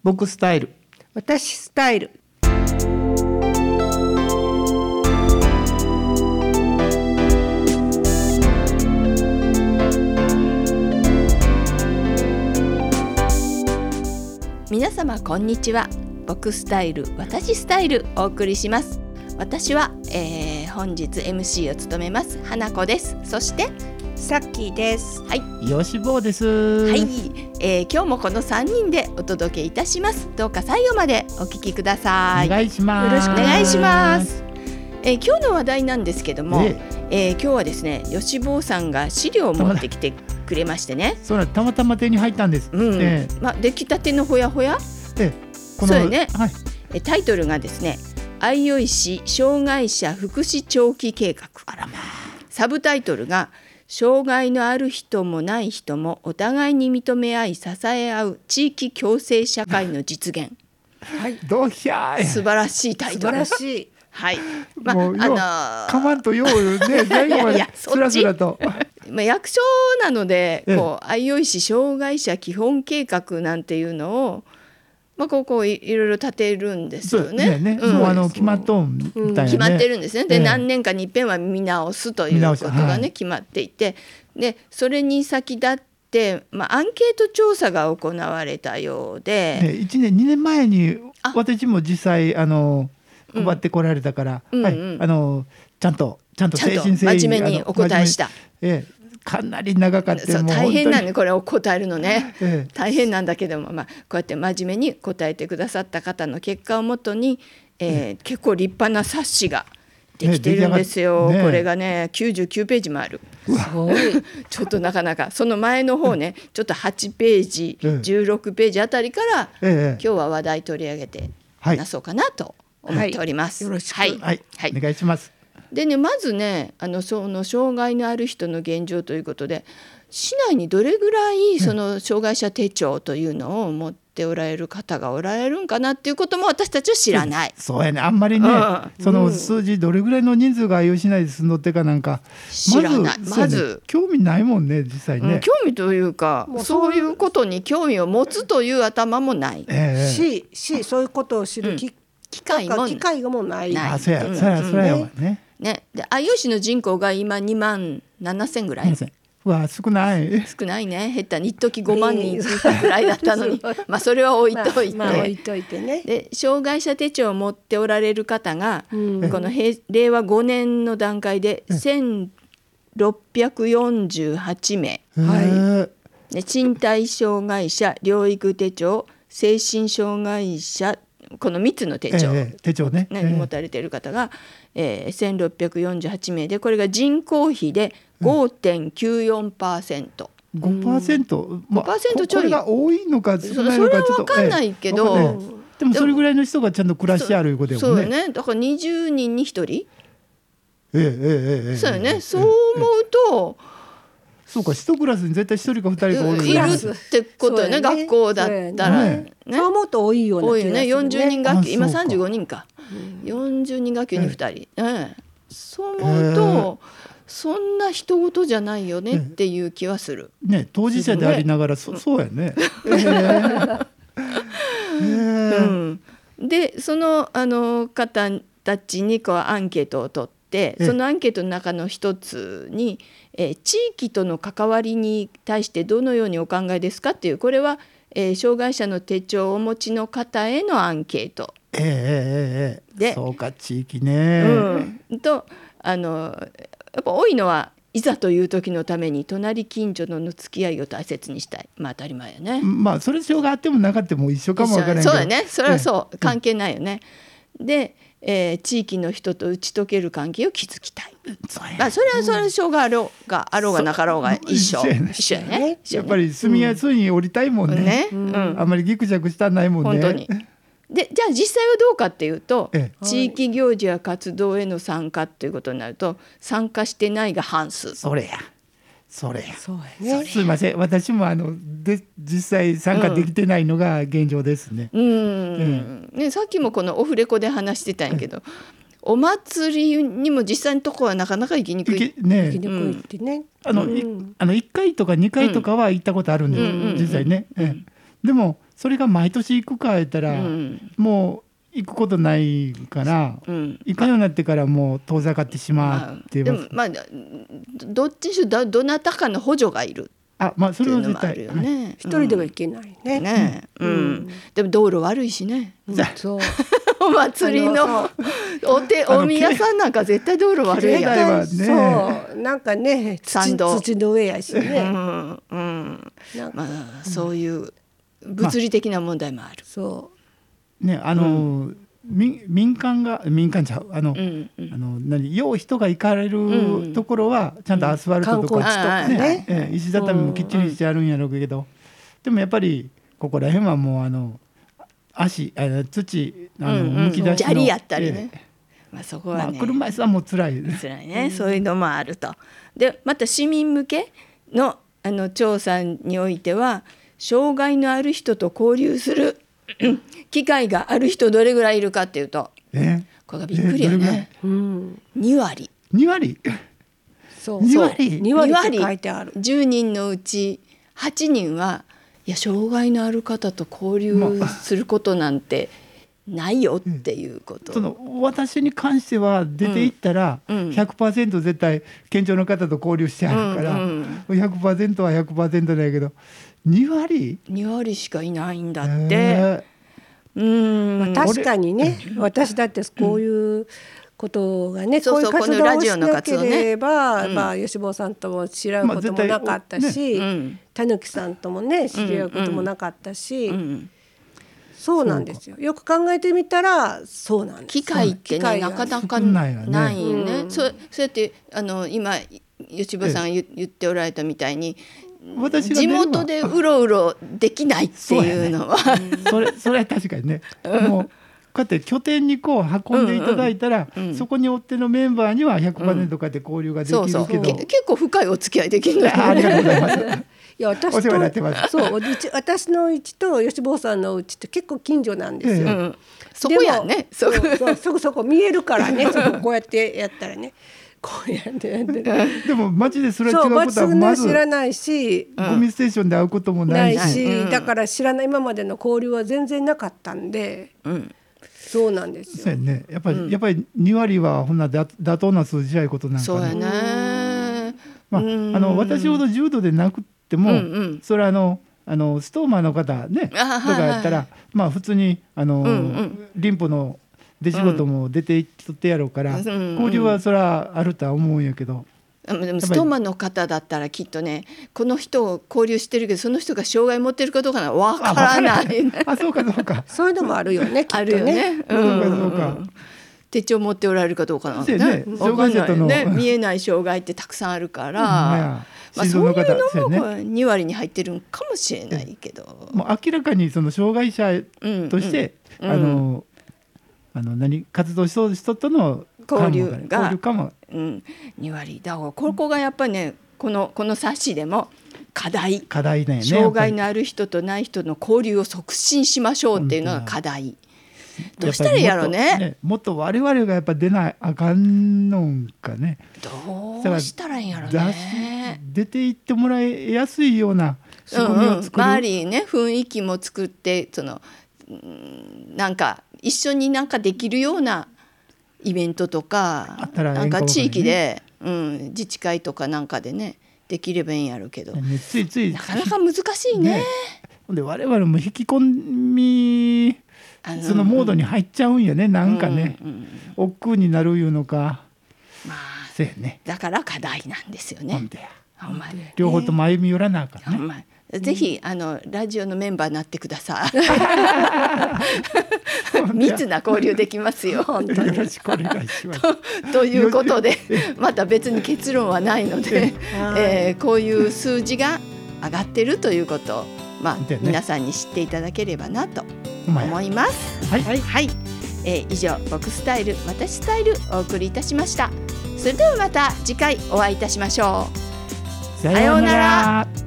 僕スタイル、 私スタイル。 皆様こんにちは。僕スタイル私スタイルお送りします。私は、本日 MC を務めます花子です。そしてさっきーです。 はい、 よしぼうです。 はい、今日もこの3人でお届けいたします。どうか最後までお聞きください。 お願いします。 よろしくお願いします。今日の話題なんですけども、今日はですね、よしぼうさんが資料を持ってきてくれましてね。 そうだ、たまたま手に入ったんです。 出来たてのほやほや、そうよね、タイトルがですね、相生市障害者福祉長期計画。サブタイトルが障害のある人もない人もお互いに認め合い支え合う地域共生社会の実現。 どうひゃー、 素晴らしいタイトル。 素晴らしい。 はい。 もうかまんとようね、最後までスラスラと。 役所なので、こう相生市障害者基本計画なんていうのを、ここいろいろ立てるんですよね。 もう決まっとんみたいなね。 決まってるんですね。で、何年かに一遍は見直すということがね、決まっていて、でそれに先立って、アンケート調査が行われたようで、 1年2年前に私も実際配ってこられたから、ちゃんと誠心誠意真面目にお答えした。 かなり長かった。 大変なんで、これを答えるのね、大変なんだけども、こうやって真面目に答えてくださった方の結果をもとに、結構立派な冊子ができてるんですよ。これがね99ページもある。すごいちょっとなかなかその前の方ね、ちょっと8ページ、16ページあたりから、今日は話題取り上げて話そうかなと思っております。 よろしく、 お願いします。 でね、まずね、その障害のある人の現状ということで、市内にどれぐらいその障害者手帳というのを持っておられる方がおられるんかなっていうことも私たちは知らない。 そうやね、あんまりね、その数字どれぐらいの人数が相生市内で住んどってかなんか知らない。まず興味ないもんね、実際ね。 興味というか、そういうことに興味を持つという頭もない、 そういうことを知る機会もない。 そやわね。 で相生市の人口が今2万7,000ぐらい。 少ない。 少ないね。減ったに一時5万人ぐらいだったのに、それは置いといて、 ね。 で障害者手帳を持っておられる方が、この令和5年の段階で1648名、で身体障害者療育手帳、精神障害者、この3つの手帳ね、持たれている方が、1648名で、これが人口比で 5.94%。 5% ちょい。これが多いのか少ないのかちょっと。それは分かんないけど、 でもそれぐらいの人がちゃんと暮らしてあるいうことよね。 そうね。だから20人に1人。そうよね。そう思うと、 そうか、1クラスに絶対1人か2人がおるいるってことよね。学校だったらそう思うと多いよね。 多いよね。40人学級、今35人か。40人学級に2人。そう思うと、そんな人事じゃないよねっていう気はする。 当事者でありながらそうやね。 でその方たちにこうアンケートを取って、そのアンケートの中の一つに、地域との関わりに対してどのようにお考えですかっていう、これは、障害者の手帳をお持ちの方へのアンケート。 で、そうか、地域ね。 とやっぱ多いのは、いざという時のために隣近所の付き合いを大切にしたい。当たり前よね。 それ障害あってもなかっても一緒かもわからないけど。 そうだね。それはそう、関係ないよね。で、地域の人と打ち解ける関係を築きたい。それは障害あろうがなかろうが一緒やね。 やっぱり住みやすいに降りたいもんね。あんまりギクシャクしたないもんね。 本当に。でじゃあ実際はどうかっていうと、地域行事や活動への参加ということになると、参加してないが半数。 それやすいません、私も実際参加できてないのが現状ですね。 さっきもこのオフレコで話してたんやけど、お祭りにも実際のとこはなかなか行きにくい。 1回とか2回とかは行ったことあるんです、実際ね。でもそれが毎年行くか言ったら、もう行くことないから、行かんようになってからもう遠ざかってしまうっていう、 でもどっちにしろどなたかの補助がいる。 それは絶対よね。 一人では行けないね。 でも道路悪いしね。 そう。 お祭りのお宮さんなんか絶対道路悪いやん。 そうなんかね土の上やしね。 そういう物理的な問題もある。 そうね、民間ちゃうよう人が行かれるところはちゃんとアスファルトとか、石畳もきっちりしてあるんやろうけど、でもやっぱりここら辺はもう土むき出しの砂利やったりね、そこはね、 車椅子はもう辛いね、そういうのもあると。でまた市民向けの調査においては、障害のある人と交流する機会がある人どれぐらいいるかっていうと、これがびっくりよね。2割。 そう2割って書いてある。 10人のうち8人はいや障害のある方と交流することなんてないよっていうこと。 私に関しては出ていったら 100% 絶対健常の方と交流してあるから、100% は 100% だけど2 割しかいないんだって。 確かにね、私だってこういうことがね、こういう活動をしなければ、吉坊さんとも知り合うこともなかったし、たぬきさんともね知り合うこともなかったし、そうなんですよ。よく考えてみたらそうなんです。 機会ってねなかなかないよね。そうやって今吉坊さんが言っておられたみたいに、地元でうろうろできないっていうのはそれは確かにね、もうこうやって拠点にこう運んでいただいたら、そこにおってのメンバーには 100% こうやって交流ができるけど、 結構深いお付き合いできるのよね。 ありがとうございます。 いや私の家と吉坊さんの家って結構近所なんですよ。 そこやね。 そこ見えるからね。そここうやってやったらね。こうやってやってでも街でそれは違うことはまず知らないし、 ゴミステーションで会うこともないし、 だから知らない今までの交流は全然なかったんで、そうなんですよ。 そうやね。やっぱり2割はほんな妥当な数字やいうことなんかね。 そうやね。 私ほど重度でなくっても、それはストーマーの方ねとかやったら、普通にリンポの出仕事も出ていっとってやろうから、交流はそれはあるとは思うんやけど、 でもストーマの方だったらきっとね、この人を交流してるけどその人が障害持ってるかどうかわからない。 そうかそういうのもあるよね。 あるよね。手帳持っておられるかどうかなんてね、分かんないね。見えない障害ってたくさんあるから、そういうのも2割に入ってるんかもしれないけど、 もう明らかにその障害者として活動しそうな人との交流かも、 2割だから、ここがやっぱりね、この冊子でも課題だよね。 障害のある人とない人の交流を促進しましょうっていうのが課題。どうしたらいいやろうね。 もっと我々がやっぱ出ないあかんのんかね。 どうしたらいいんやろうね。 出ていってもらいやすいような仕組みを作る、 周りね雰囲気も作って、なんか一緒になんかできるようなイベントとか、なんか地域で、自治会とかなんかでねできればいいんやろうけど、 ついなかなか難しいね。 で我々も引き込みそのモードに入っちゃうんやね、なんかね、億劫になるいうのか、そうやね。 だから課題なんですよね。 両方とも歩み寄らなあかんね。 ぜひラジオのメンバーになってください。密な交流できますよ。本当によろしくお願いします。 ということで、また別に結論はないので、こういう数字が上がってるということを、皆さんに知っていただければなと思います。はい、以上僕スタイル私スタイルお送りいたしました。それではまた次回お会いいたしましょう。 さようなら。